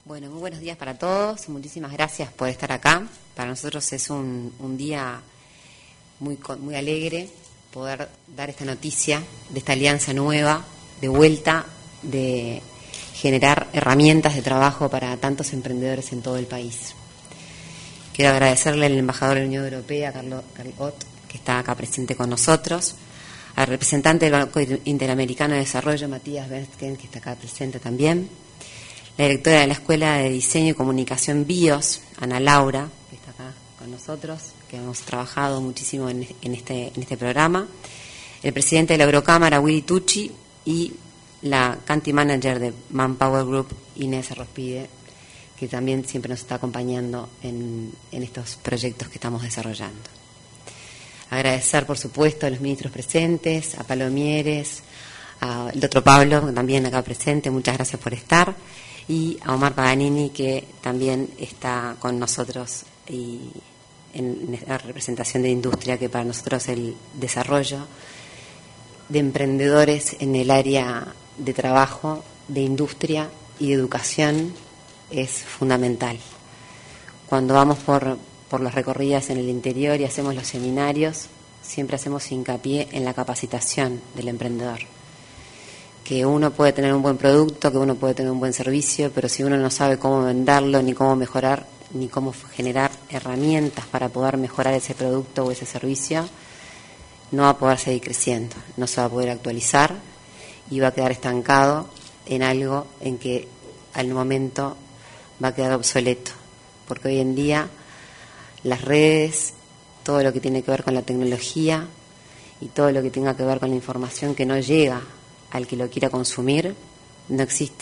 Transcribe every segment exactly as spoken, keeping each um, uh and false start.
Bueno, muy buenos días para todos. Muchísimas gracias por estar acá. Para nosotros es un, un día muy, muy alegre poder dar esta noticia de esta alianza nueva, de vuelta, de generar herramientas de trabajo para tantos emprendedores en todo el país. Quiero agradecerle al embajador de la Unión Europea, Carlos Ott, que está acá presente con nosotros, al representante del Banco Interamericano de Desarrollo, Matías Bernstein, que está acá presente también, la directora de la Escuela de Diseño y Comunicación BIOS, Ana Laura, que está acá con nosotros, que hemos trabajado muchísimo en, en, este, en este programa, el presidente de la Eurocámara, Willy Tucci, y la Country Manager de Manpower Group, Inés Arrospide, que también siempre nos está acompañando en, en estos proyectos que estamos desarrollando. Agradecer, por supuesto, a los ministros presentes, a Pablo Mieres, al doctor Pablo, también acá presente, muchas gracias por estar, y a Omar Paganini, que también está con nosotros y en la representación de industria, que para nosotros es el desarrollo de emprendedores en el área de trabajo, de industria y de educación es fundamental. Cuando vamos por, por las recorridas en el interior y hacemos los seminarios, siempre hacemos hincapié en la capacitación del emprendedor. Que uno puede tener un buen producto, que uno puede tener un buen servicio, pero si uno no sabe cómo venderlo, ni cómo mejorar, ni cómo generar herramientas para poder mejorar ese producto o ese servicio, no va a poder seguir creciendo, no se va a poder actualizar y va a quedar estancado en algo en que al momento va a quedar obsoleto, porque hoy en día las redes, todo lo que tiene que ver con la tecnología y todo lo que tenga que ver con la información que no llega al que lo quiera consumir, no existe.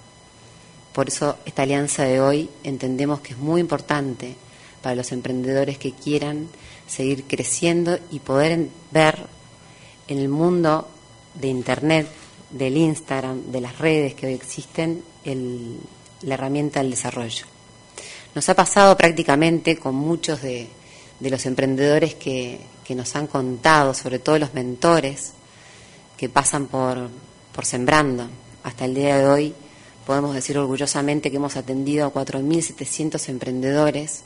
Por eso esta alianza de hoy entendemos que es muy importante para los emprendedores que quieran seguir creciendo y poder ver en el mundo de Internet, del Instagram, de las redes que hoy existen, el, la herramienta del desarrollo. Nos ha pasado prácticamente con muchos de, de los emprendedores que, que nos han contado, sobre todo los mentores, que pasan por, por Sembrando. Hasta el día de hoy podemos decir orgullosamente que hemos atendido a cuatro mil setecientos emprendedores,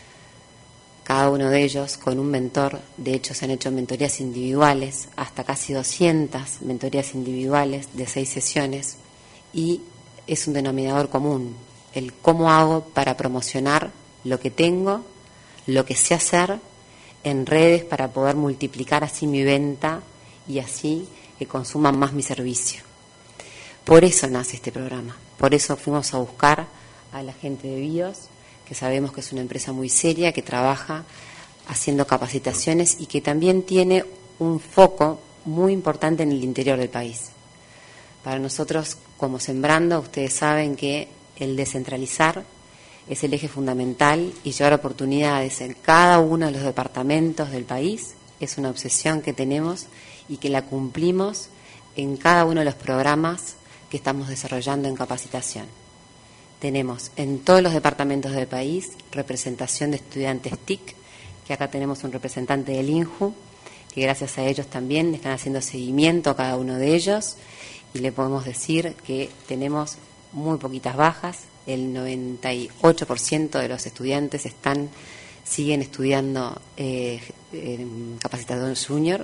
cada uno de ellos con un mentor. De hecho, se han hecho mentorías individuales, hasta casi doscientas mentorías individuales de seis sesiones, y es un denominador común, el cómo hago para promocionar lo que tengo, lo que sé hacer en redes para poder multiplicar así mi venta y así que consuman más mi servicio. Por eso nace este programa, por eso fuimos a buscar a la gente de BIOS, que sabemos que es una empresa muy seria, que trabaja haciendo capacitaciones y que también tiene un foco muy importante en el interior del país. Para nosotros, como Sembrando, ustedes saben que el descentralizar es el eje fundamental y llevar oportunidades en cada uno de los departamentos del país es una obsesión que tenemos y que la cumplimos en cada uno de los programas que estamos desarrollando en capacitación. Tenemos en todos los departamentos del país representación de estudiantes T I C, que acá tenemos un representante del INJU, que gracias a ellos también están haciendo seguimiento a cada uno de ellos, y le podemos decir que tenemos muy poquitas bajas, el noventa y ocho por ciento de los estudiantes están siguen estudiando eh, eh, capacitación junior.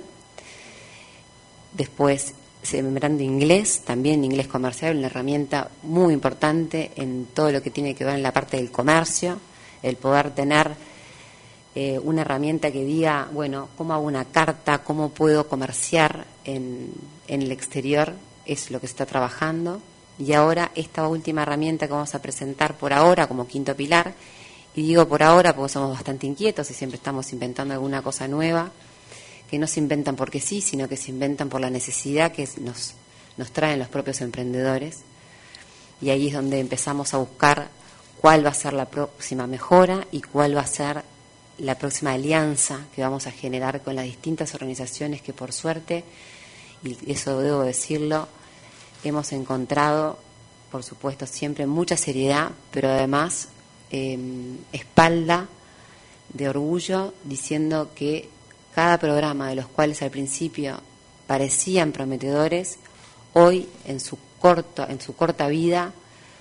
Después, Sembrando Inglés, también inglés comercial, una herramienta muy importante en todo lo que tiene que ver en la parte del comercio, el poder tener eh, una herramienta que diga, bueno, cómo hago una carta, cómo puedo comerciar en, en el exterior, es lo que se está trabajando. Y ahora esta última herramienta que vamos a presentar por ahora como quinto pilar, y digo por ahora porque somos bastante inquietos y siempre estamos inventando alguna cosa nueva, que no se inventan porque sí, sino que se inventan por la necesidad que nos, nos traen los propios emprendedores. Y ahí es donde empezamos a buscar cuál va a ser la próxima mejora y cuál va a ser la próxima alianza que vamos a generar con las distintas organizaciones que, por suerte, y eso debo decirlo, hemos encontrado, por supuesto, siempre mucha seriedad, pero además eh, espalda de orgullo, diciendo que cada programa de los cuales al principio parecían prometedores, hoy en su corto, en su corta vida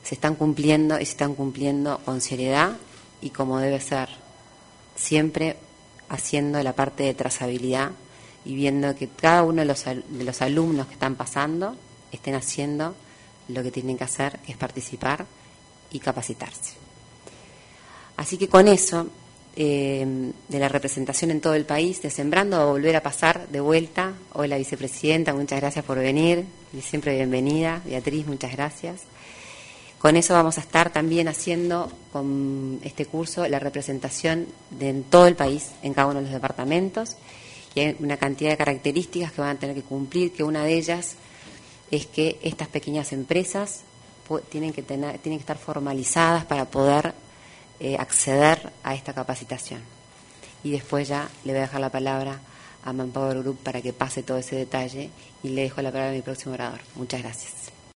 se están cumpliendo y se están cumpliendo con seriedad y como debe ser, siempre haciendo la parte de trazabilidad y viendo que cada uno de los, de los alumnos que están pasando estén haciendo lo que tienen que hacer, que es participar y capacitarse. Así que con eso, eh, de la representación en todo el país, de Sembrando, va a volver a pasar de vuelta. Hola, vicepresidenta, muchas gracias por venir, y siempre bienvenida. Beatriz, muchas gracias. Con eso vamos a estar también haciendo con este curso la representación de en todo el país, en cada uno de los departamentos, y hay una cantidad de características que van a tener que cumplir, que una de ellas es que estas pequeñas empresas tienen que tener, tienen que estar formalizadas para poder eh, acceder a esta capacitación. Y después ya le voy a dejar la palabra a Manpower Group para que pase todo ese detalle y le dejo la palabra a mi próximo orador. Muchas gracias.